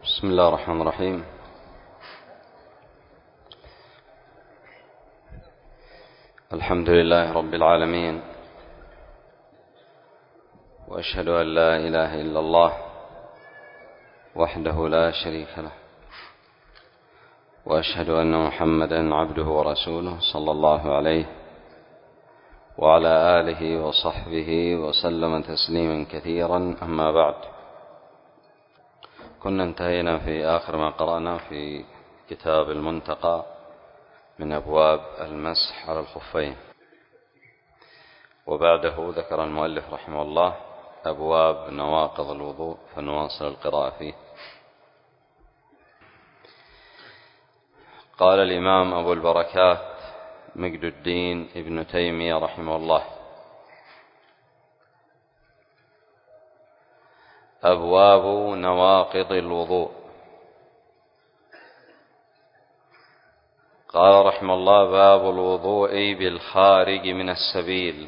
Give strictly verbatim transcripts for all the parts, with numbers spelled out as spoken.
بسم الله الرحمن الرحيم. الحمد لله رب العالمين، وأشهد أن لا إله إلا الله وحده لا شريك له، وأشهد أن محمدا عبده ورسوله صلى الله عليه وعلى آله وصحبه وسلم تسليما كثيرا. أما بعد، كنا انتهينا في آخر ما قرأنا في كتاب المنتقى من أبواب المسح على الخفين، وبعده ذكر المؤلف رحمه الله أبواب نواقض الوضوء، فنواصل القراءة فيه. قال الإمام أبو البركات مجد الدين ابن تيمية رحمه الله: أبواب نواقض الوضوء. قال رحمه الله: باب الوضوء بالخارج من السبيل.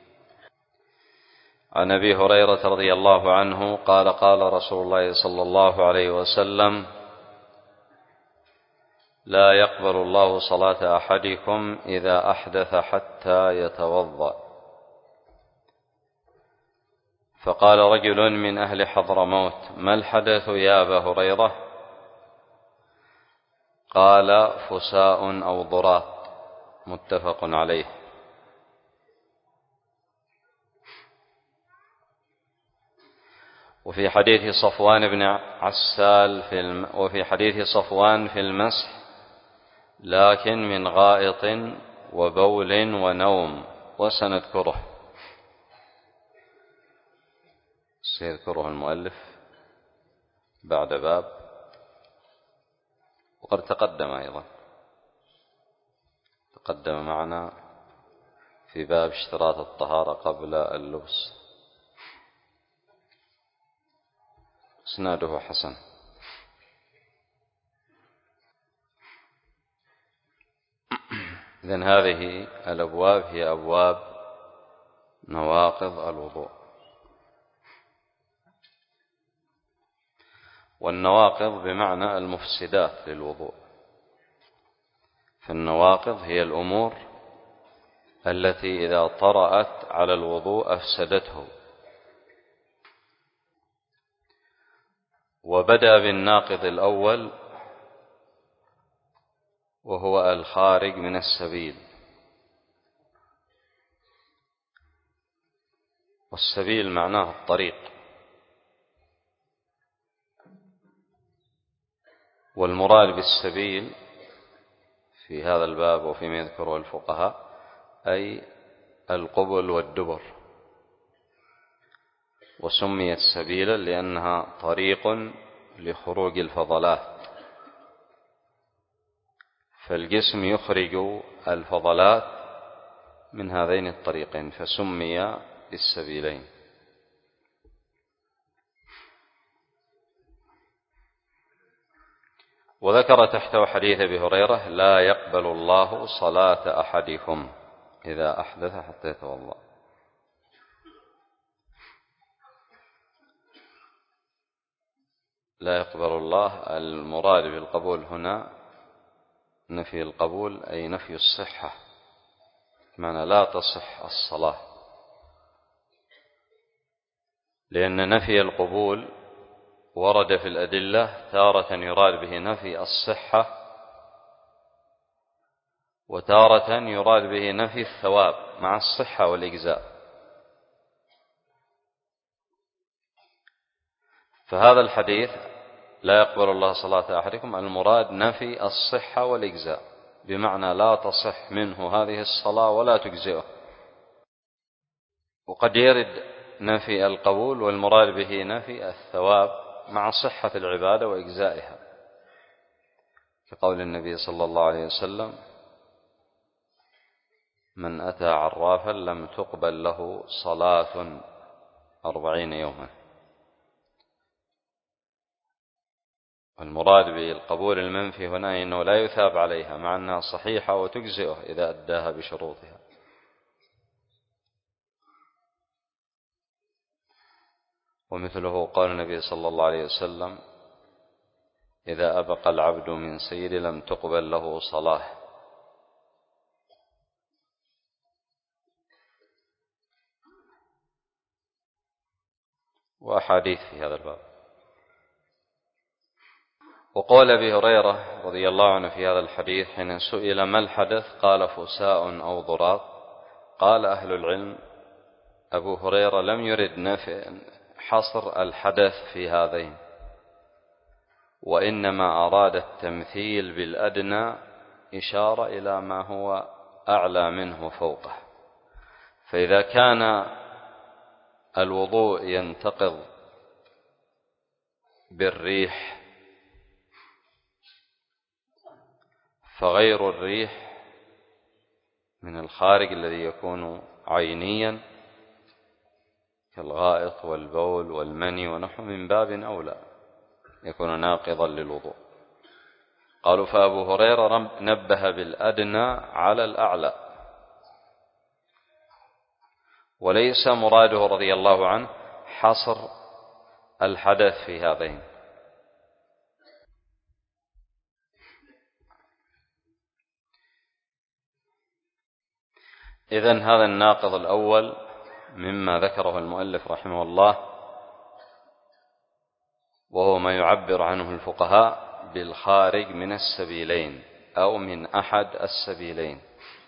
عن أبي هريرة رضي الله عنه قال: قال رسول الله صلى الله عليه وسلم: لا يقبل الله صلاة أحدكم إذا أحدث حتى يتوضأ. فقال رجل من أهل حضرموت: ما الحدث يا أبا هريرة؟ قال: فساء أو ضراط. متفق عليه. وفي حديث صفوان بن عسال في الم... وفي حديث صفوان في المسح: لكن من غائط وبول ونوم، وسنذكره. سيذكره المؤلف بعد باب، وقد تقدم أيضا تقدم معنا في باب اشتراط الطهارة قبل اللبس. إسناده حسن. إذن هذه الأبواب هي أبواب نواقض الوضوء. والنواقض بمعنى المفسدات للوضوء، فالنواقض هي الأمور التي إذا طرأت على الوضوء أفسدته. وبدأ بالناقض الأول وهو الخارج من السبيل. والسبيل معناه الطريق، والمراد بالسبيل في هذا الباب وفيما يذكره الفقهاء أي القبل والدبر. وسميت سبيلا لأنها طريق لخروج الفضلات، فالجسم يخرج الفضلات من هذين الطريقين، فسمي بالسبيلين. وذكر تحته حديث أبي هريرة: لا يقبل الله صلاة أحدكم إذا أحدث حتى يتوضأ. لا يقبل الله، المراد بالقبول هنا نفي القبول أي نفي الصحة، معنى لا تصح الصلاة، لأن نفي القبول ورد في الأدلة تارة يراد به نفي الصحة، وتارة يراد به نفي الثواب مع الصحة والإجزاء. فهذا الحديث لا يقبل الله صلاة أحدكم المراد نفي الصحة والإجزاء، بمعنى لا تصح منه هذه الصلاة ولا تجزئه. وقد يرد نفي القبول والمراد به نفي الثواب مع صحة العبادة وإجزائها، كقول النبي صلى الله عليه وسلم: من أتى عرافا لم تقبل له صلاة أربعين يوما. المراد بالقبول المنفي هنا إنه لا يثاب عليها، مع أنها صحيحة وتجزئه إذا أداها بشروطها. ومثله قال النبي صلى الله عليه وسلم: إذا أبقى العبد من سير لم تقبل له صلاة. وأحاديث في هذا الباب. وقول أبي هريرة رضي الله عنه في هذا الحديث حين سئل ما الحدث قال فساء أو ضراط. قال أهل العلم أبو هريرة لم يرد حصر الحدث في هذين، وإنما أراد التمثيل بالأدنى إشارة إلى ما هو أعلى منه وفوقه. فإذا كان الوضوء ينتقض بالريح فغير الريح من الخارج الذي يكون عينيا كالغائط والبول والمني ونحو من باب أولى يكون ناقضا للوضوء. قالوا فأبو هريرة نبه بالأدنى على الأعلى، وليس مراده رضي الله عنه حصر الحدث في هذين. إذن هذا الناقض الأول مما ذكره المؤلف رحمه الله، وهو ما يعبر عنه الفقهاء بالخارج من السبيلين أو من أحد السبيلين.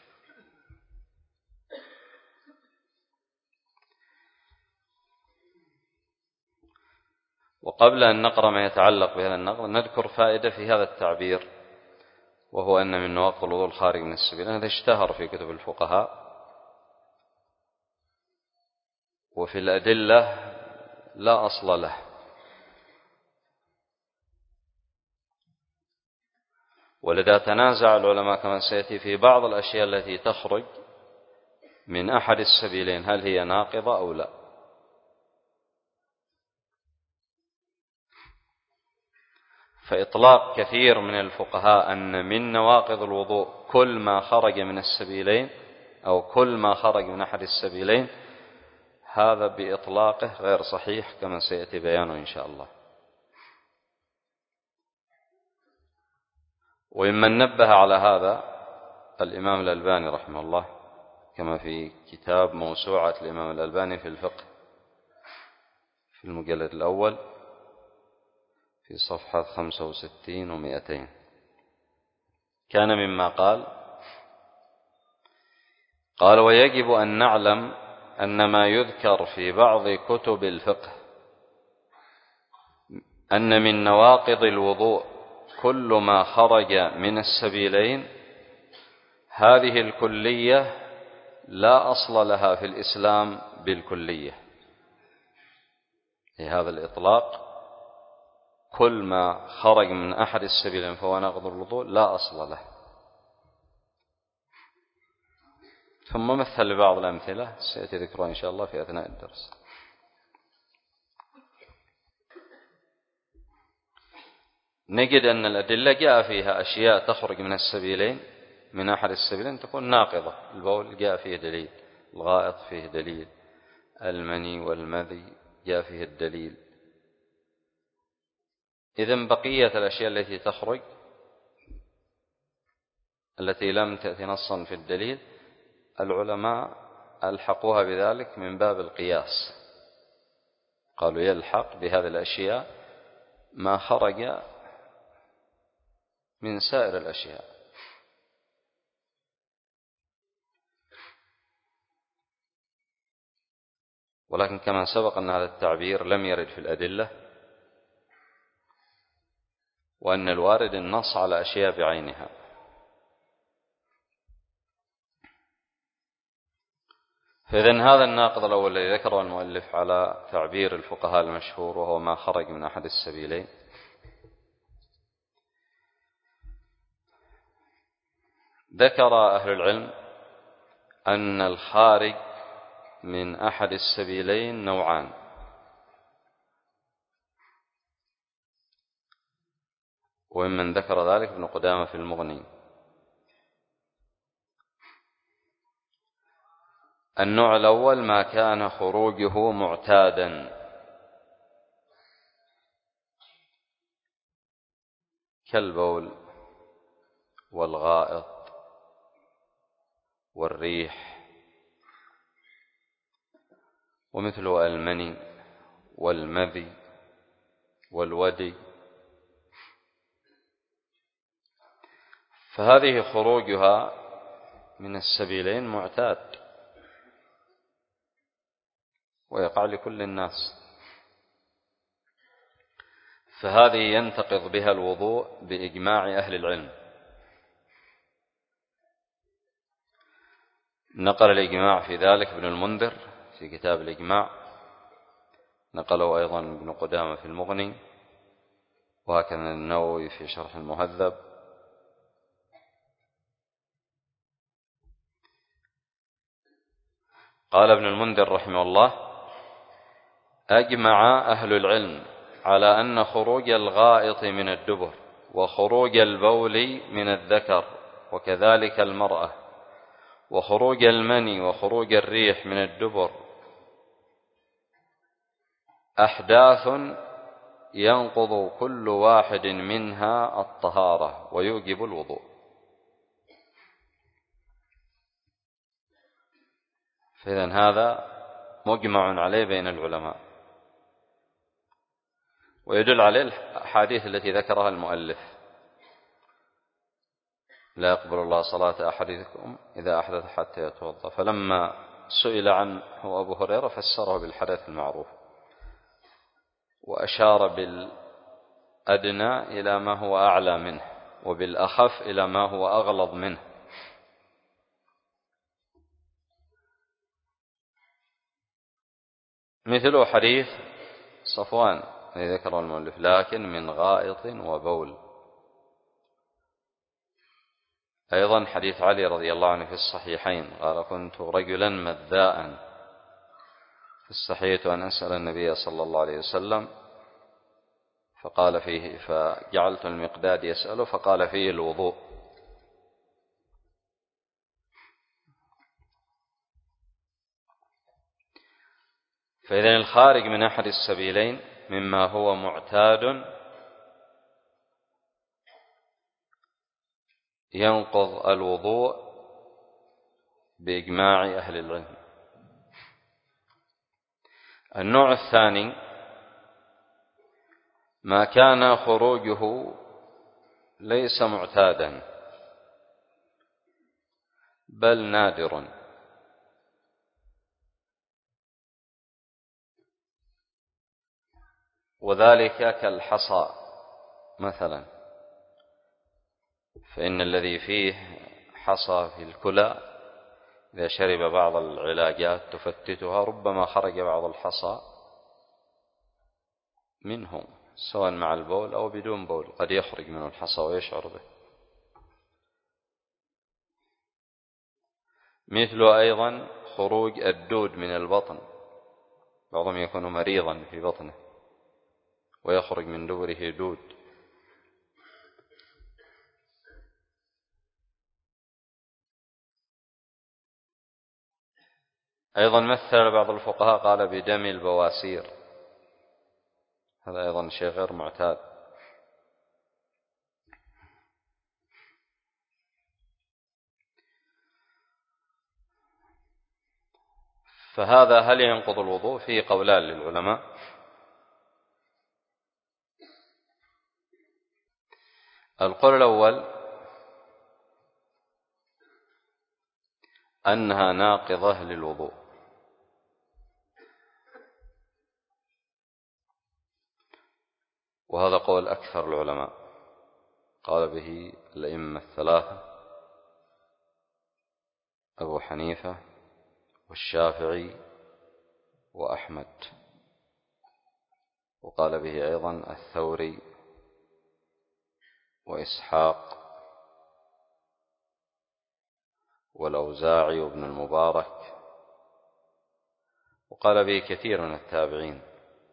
وقبل أن نقرأ ما يتعلق بهذا النقض نذكر فائدة في هذا التعبير، وهو أن من نواقض الوضوء الخارج من السبيلين. هذا اشتهر في كتب الفقهاء، وفي الأدلة لا أصل له، ولذا تنازع العلماء كما سيأتي في بعض الأشياء التي تخرج من أحد السبيلين هل هي ناقضة أو لا. فإطلاق كثير من الفقهاء أن من نواقض الوضوء كل ما خرج من السبيلين أو كل ما خرج من أحد السبيلين، هذا بإطلاقه غير صحيح كما سيأتي بيانه إن شاء الله. وممن نبه على هذا الإمام الألباني رحمه الله، كما في كتاب موسوعة الإمام الألباني في الفقه في المجلد الأول في صفحة خمسة وستين ومئتين، كان مما قال قال ويجب أن نعلم أن ما يذكر في بعض كتب الفقه أن من نواقض الوضوء كل ما خرج من السبيلين، هذه الكلية لا أصل لها في الإسلام بالكلية. هذا الإطلاق كل ما خرج من أحد السبيلين فهو ناقض الوضوء لا أصل له. ثم مثل بعض الأمثلة سيأتي ذكرها إن شاء الله في أثناء الدرس. نجد أن الأدلة جاء فيها أشياء تخرج من السبيلين من أحد السبيلين تكون ناقضة. البول جاء فيه دليل، الغائط فيه دليل، المني والمذي جاء فيه الدليل. إذن بقية الأشياء التي تخرج التي لم تأتي نصا في الدليل العلماء ألحقوها بذلك من باب القياس، قالوا يلحق بهذه الأشياء ما خرج من سائر الأشياء. ولكن كما سبق أن هذا التعبير لم يرد في الأدلة، وأن الوارد النص على أشياء بعينها. فإذن هذا الناقض الأول الذي ذكره المؤلف على تعبير الفقهاء المشهور وهو ما خرج من أحد السبيلين. ذكر أهل العلم أن الخارج من أحد السبيلين نوعان: وممن ذكر ذلك ابن قدامة في المغني. النوع الأول ما كان خروجه معتادا، كالبول والغائط والريح، ومثل المني والمذي والودي، فهذه خروجها من السبيلين معتاد ويقع لكل الناس، فهذه ينتقض بها الوضوء بإجماع أهل العلم. نقل الإجماع في ذلك ابن المنذر في كتاب الإجماع، نقله أيضا ابن قدامة في المغني، وهكذا النووي في شرح المهذب. قال ابن المنذر رحمه الله: أجمع أهل العلم على أن خروج الغائط من الدبر وخروج البول من الذكر وكذلك المرأة وخروج المني وخروج الريح من الدبر أحداث ينقض كل واحد منها الطهارة ويوجب الوضوء. فإذن هذا مجمع عليه بين العلماء، ويدل عليه الأحاديث التي ذكرها المؤلف: لا يقبل الله صلاة أحدكم إذا أحدث حتى يتوضأ. فلما سئل عنه أبو هريرة فسره بالحدث المعروف، وأشار بالأدنى إلى ما هو أعلى منه، وبالأخف إلى ما هو أغلظ منه. مثل حديث صفوان الذي ذكره المؤلف: لكن من غائط وبول. أيضا حديث علي رضي الله عنه في الصحيحين قال: كنت رجلا مذاء فاستحييت أن أسأل النبي صلى الله عليه وسلم فقال فيه، فجعلت المقداد يسأله فقال فيه الوضوء. فإذن الخارج من أحد السبيلين مما هو معتاد ينقض الوضوء بإجماع أهل العلم. النوع الثاني ما كان خروجه ليس معتادا بل نادر، وذلك كالحصى مثلا، فإن الذي فيه حصى في الكلى إذا شرب بعض العلاجات تفتتها ربما خرج بعض الحصى منه، سواء مع البول أو بدون بول قد يخرج منه الحصى ويشعر به. مثل أيضا خروج الدود من البطن، بعضهم يكون مريضا في بطنه ويخرج من دبره دود. أيضا مثل بعض الفقهاء قال بدم البواسير، هذا أيضا شيء غير معتاد. فهذا هل ينقض الوضوء؟ فيه قولان للعلماء. القول الأول أنها ناقضة للوضوء، وهذا قول أكثر العلماء، قال به الأئمة الثلاثة: أبو حنيفة والشافعي وأحمد، وقال به أيضا الثوري وإسحاق والأوزاعي وابن المبارك، وقال به كثير من التابعين.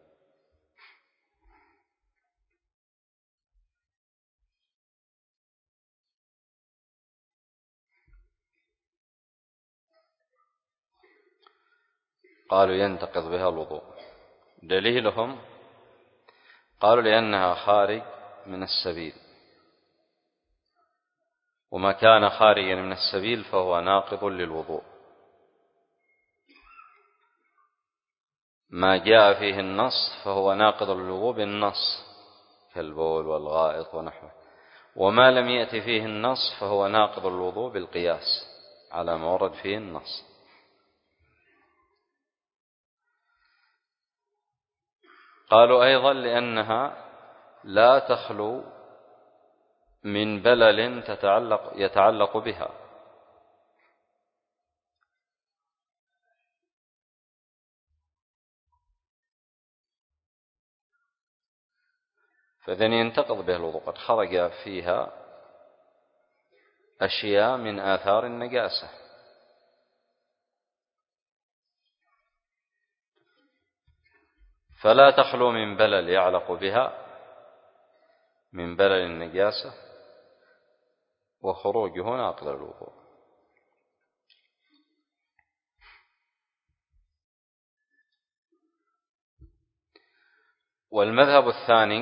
قالوا ينتقض بها الوضوء. دليلهم قالوا لأنها خارج من السبيل، وما كان خارجا من السبيل فهو ناقض للوضوء. ما جاء فيه النص فهو ناقض للوضوء بالنص كالبول والغائط ونحوه، وما لم يأتي فيه النص فهو ناقض للوضوء بالقياس على ما ورد فيه النص. قالوا أيضا لأنها لا تخلو من بلل تتعلق يتعلق بها، فإذن ينتقض به الوضوء، قد خرج فيها أشياء من آثار النجاسة. فلا تخلو من بلل يعلق بها من بلل النجاسة، وخروجه ناقض الوضوء. والمذهب الثاني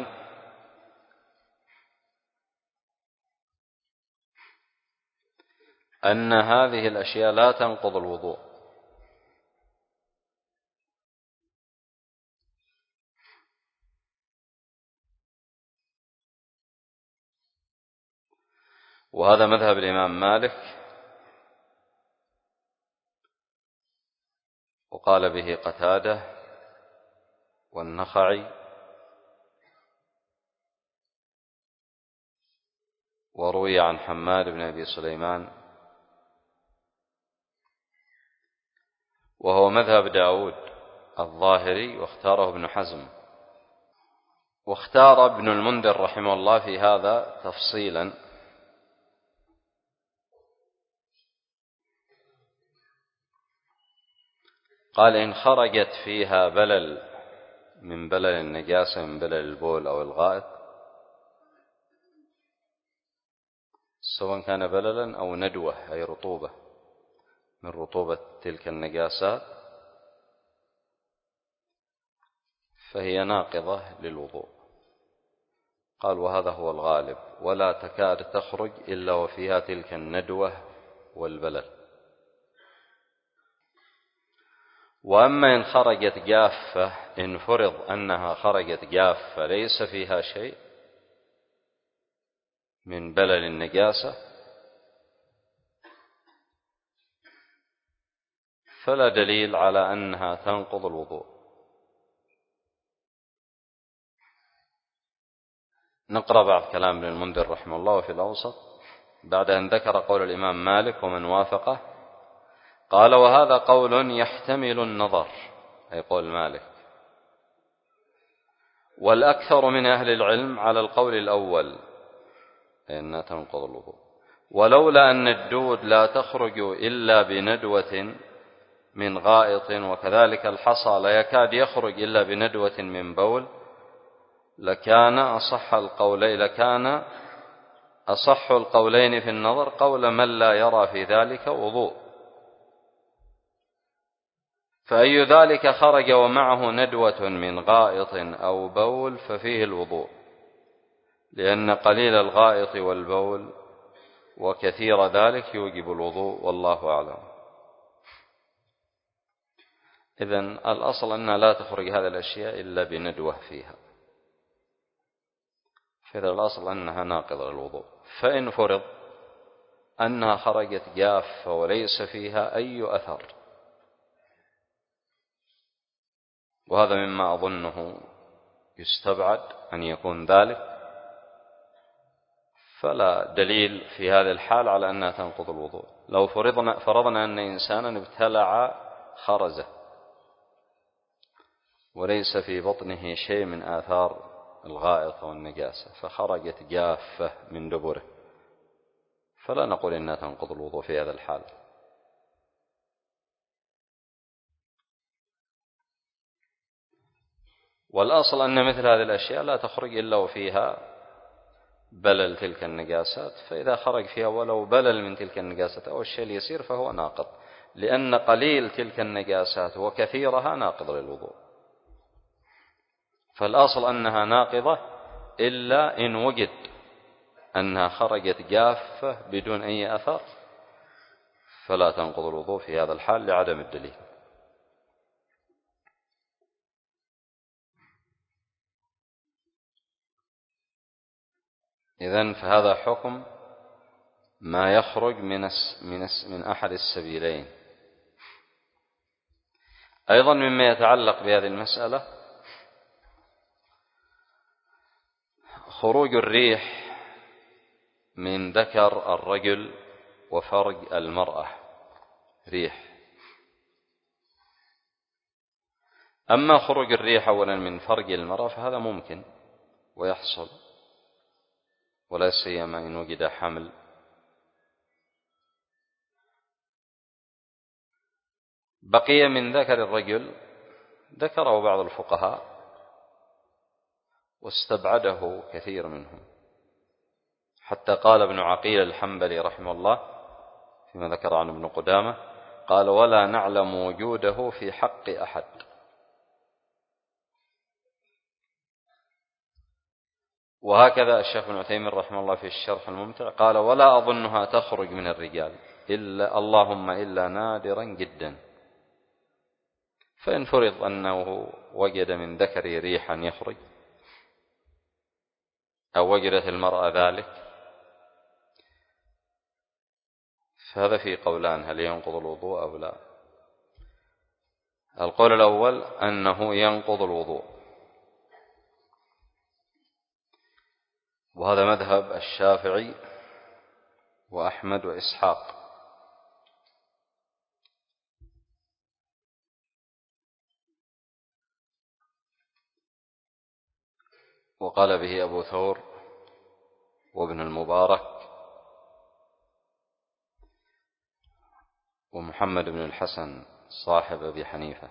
أن هذه الأشياء لا تنقض الوضوء، وهذا مذهب الإمام مالك، وقال به قتادة والنخعي وروي عن حماد بن أبي سليمان، وهو مذهب داود الظاهري، واختاره ابن حزم. واختار ابن المنذر رحمه الله في هذا تفصيلا، قال إن خرجت فيها بلل من بلل النجاسة من بلل البول أو الغائط، سواء كان بللا أو ندوة أي رطوبة من رطوبة تلك النجاسات، فهي ناقضة للوضوء. قال وهذا هو الغالب، ولا تكاد تخرج إلا وفيها تلك الندوة والبلل. وأما إن خرجت جافة، إن فرض أنها خرجت جافة ليس فيها شيء من بلل النجاسة، فلا دليل على أنها تنقض الوضوء. نقرأ بعض كلام ابن المنذر رحمه الله في الأوسط بعد أن ذكر قول الإمام مالك ومن وافقه. قال وهذا قول يحتمل النظر، أي قول مالك، والأكثر من أهل العلم على القول الأول إنها تنقض الوضوء، ولولا أن الدود لا تخرج إلا بندوة من غائط، وكذلك الحصى لا يكاد يخرج إلا بندوة من بول، لكان أصح القولين لكان أصح القولين في النظر قول من لا يرى في ذلك وضوء. فأي ذلك خرج ومعه ندوة من غائط أو بول ففيه الوضوء، لأن قليل الغائط والبول وكثير ذلك يوجب الوضوء، والله أعلم. إذن الأصل أنها لا تخرج هذه الأشياء إلا بندوة فيها، فإذا الأصل أنها ناقضة للوضوء. فإن فرض أنها خرجت جافة وليس فيها أي أثر، وهذا مما أظنه يستبعد أن يكون ذلك، فلا دليل في هذه الحال على أنها تنقض الوضوء. لو فرضنا, فرضنا أن إنسانا ابتلع خرزة وليس في بطنه شيء من آثار الغائط والنجاسة، فخرجت جافة من دبره، فلا نقول إنها تنقض الوضوء في هذا الحال. والأصل أن مثل هذه الأشياء لا تخرج إلا وفيها بلل تلك النجاسات، فإذا خرج فيها ولو بلل من تلك النجاسات أو الشيء اليسير فهو ناقض، لأن قليل تلك النجاسات وكثيرها ناقض للوضوء. فالأصل أنها ناقضة إلا إن وجد أنها خرجت جافة بدون أي أثر فلا تنقض الوضوء في هذا الحال لعدم الدليل. إذن فهذا حكم ما يخرج من من من أحد السبيلين. أيضا مما يتعلق بهذه المسألة خروج الريح من ذكر الرجل وفرج المرأة ريح. أما خروج الريح أولا من فرج المرأة فهذا ممكن ويحصل، ولا سيما إن وجد حمل. بقي من ذكر الرجل ذكره بعض الفقهاء واستبعده كثير منهم، حتى قال ابن عقيل الحنبلي رحمه الله فيما ذكر عن ابن قدامة قال: ولا نعلم وجوده في حق أحد. وهكذا الشيخ ابن عثيمين رحمه الله في الشرح الممتع قال: ولا أظنها تخرج من الرجال إلا اللهم إلا نادرا جدا. فإن فرض أنه وجد من ذكره ريحا يخرج أو وجدت المرأة ذلك فهذا في قولان: هل ينقض الوضوء أو لا؟ القول الأول أنه ينقض الوضوء، وهذا مذهب الشافعي وأحمد وإسحاق. وقال به أبو ثور وابن المبارك ومحمد بن الحسن صاحب أبي حنيفة.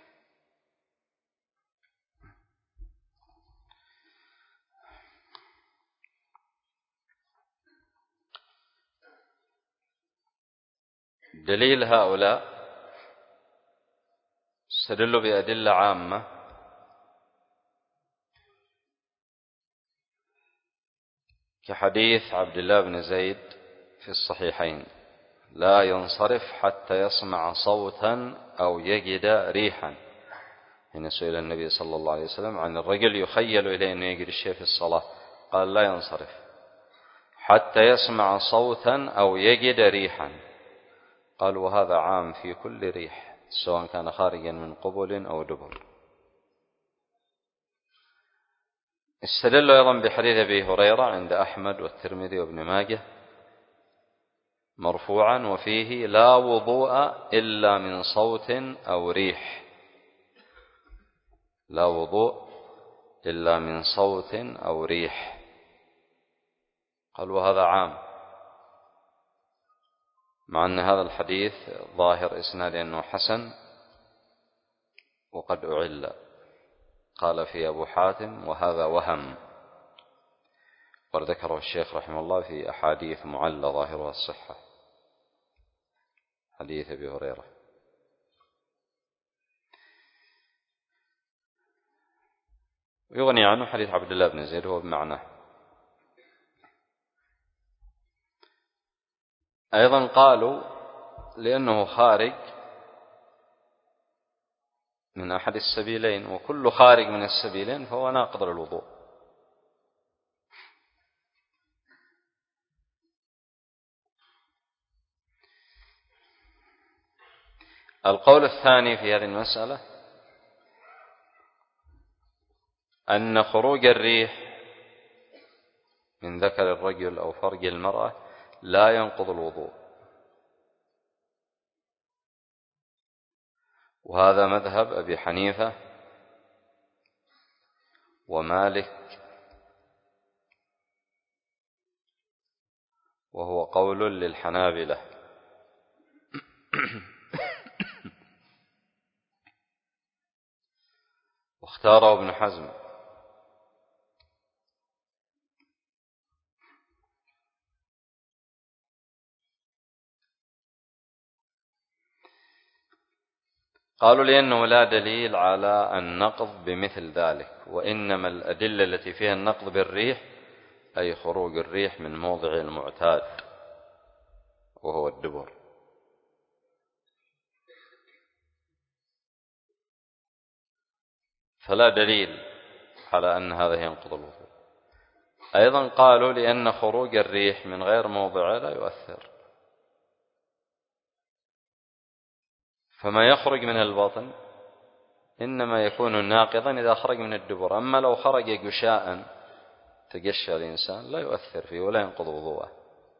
دليل هؤلاء استدلوا بأدلة عامة كحديث عبد الله بن زيد في الصحيحين: لا ينصرف حتى يسمع صوتا أو يجد ريحا. حين سئل النبي صلى الله عليه وسلم عن الرجل يخيل إليه أنه يجري الشيء في الصلاة قال: لا ينصرف حتى يسمع صوتا أو يجد ريحا. قال: وهذا عام في كل ريح سواء كان خارجا من قبل أو دبر. استدل أيضا بحديث أبي هريرة عند أحمد والترمذي وابن ماجه مرفوعا وفيه: لا وضوء إلا من صوت أو ريح. لا وضوء إلا من صوت أو ريح. قال: وهذا عام، مع أن هذا الحديث ظاهر إسناد أنه حسن وقد أعل. قال في أبو حاتم: وهذا وهم. وذكره الشيخ رحمه الله في أحاديث معلى ظاهرها الصحة، حديث أبي هريرة. ويغني عنه حديث عبد الله بن زيد هو بمعنى. أيضا قالوا لأنه خارج من أحد السبيلين، وكل خارج من السبيلين فهو ناقض للوضوء. القول الثاني في هذه المسألة أن خروج الريح من ذكر الرجل أو فرج المرأة لا ينقض الوضوء، وهذا مذهب أبي حنيفة ومالك، وهو قول للحنابلة. واختاره ابن حزم. قالوا لأنه لا دليل على النقض بمثل ذلك، وإنما الأدلة التي فيها النقض بالريح أي خروج الريح من موضع المعتاد وهو الدبر. فلا دليل على أن هذا ينقض الوضوء. أيضا قالوا لأن خروج الريح من غير موضعه لا يؤثر، فما يخرج من البطن إنما يكون ناقضا إذا خرج من الدبر، أما لو خرج قشاء تقشى الإنسان لا يؤثر فيه ولا ينقض وضوءه.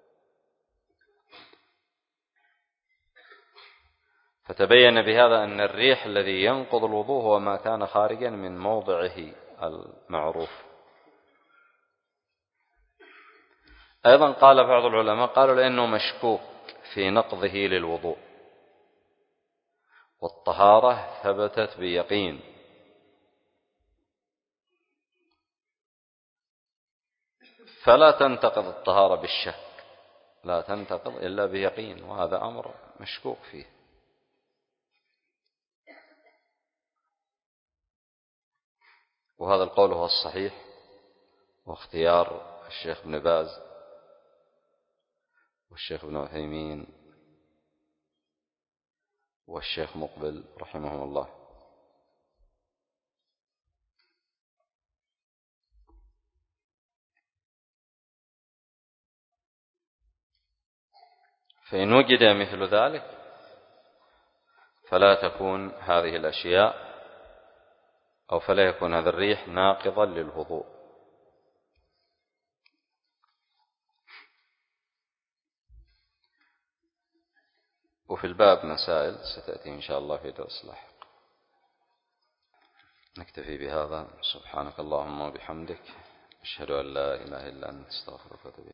فتبين بهذا أن الريح الذي ينقض الوضوء هو ما كان خارجا من موضعه المعروف. أيضا قال بعض العلماء قالوا لأنه مشكوك في نقضه للوضوء، والطهارة ثبتت بيقين، فلا تنتقض الطهارة بالشك، لا تنتقض إلا بيقين، وهذا أمر مشكوك فيه. وهذا القول هو الصحيح واختيار الشيخ ابن باز والشيخ ابن عثيمين والشيخ مقبل رحمهم الله. فإن وجد مثل ذلك فلا تكون هذه الأشياء أو فلا يكون هذا الريح ناقضا للوضوء. وفي الباب مسائل ستأتي إن شاء الله في درس لاحق. نكتفي بهذا. سبحانك اللهم وبحمدك، أشهد أن لا إله إلا أنت، استغفرك وأتوب إليك.